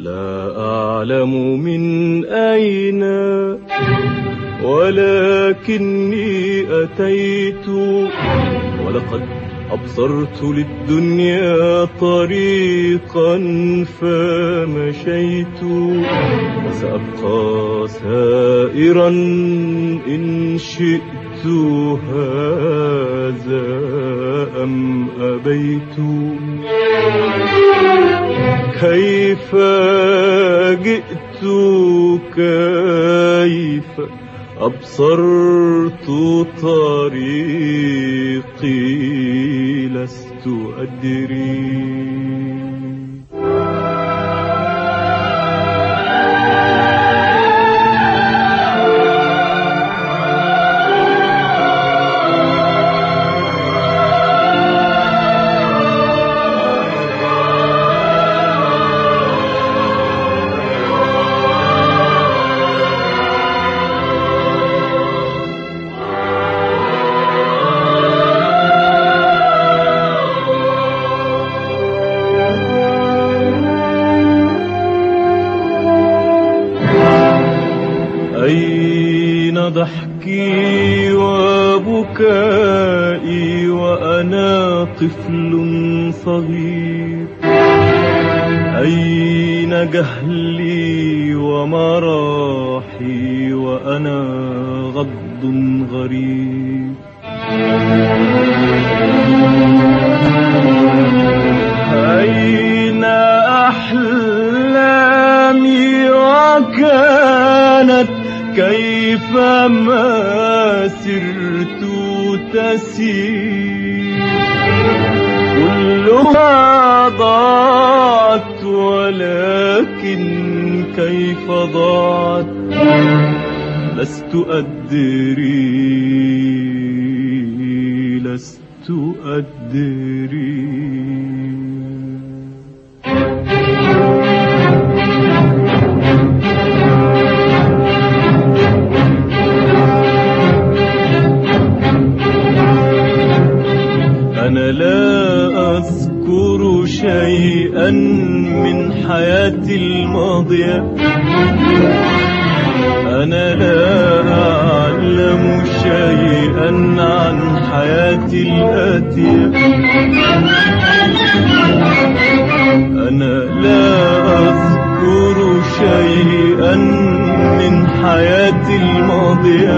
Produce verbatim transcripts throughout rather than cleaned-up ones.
لا أعلم من أين ولكني أتيت، ولقد أبصرت للدنيا طريقا فمشيت، وسأبقى سائرا إن شئت هذا أم أبيت. كيف جئت كيف أبصرت طريقي لست أدري. أين ضحكي وبكائي وأنا طفل صغير؟ أين جهلي ومراحي وأنا غض غريب؟ أين أحلامي وكانت كيفما سرت تسير؟ كلها ضاعت ولكن كيف ضاعت لست أدري لست أدري. أنا لا أذكر شيئا من حياتي الماضية، أنا لا أعلم شيئا عن حياتي الآتية، أنا لا أذكر شيئا من حياتي الماضية،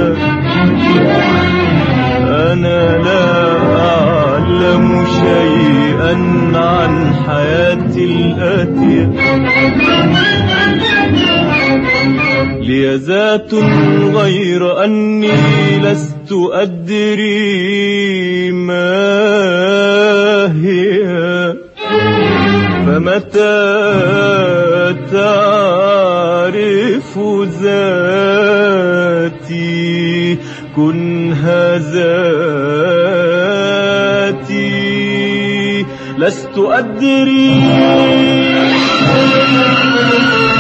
أنا لا أعلم شيئا عن حياتي الآتية. لي ذات غير أني لست أدري ما هي، فمتى تعرف ذاتي كنها ذاتي لست أدري.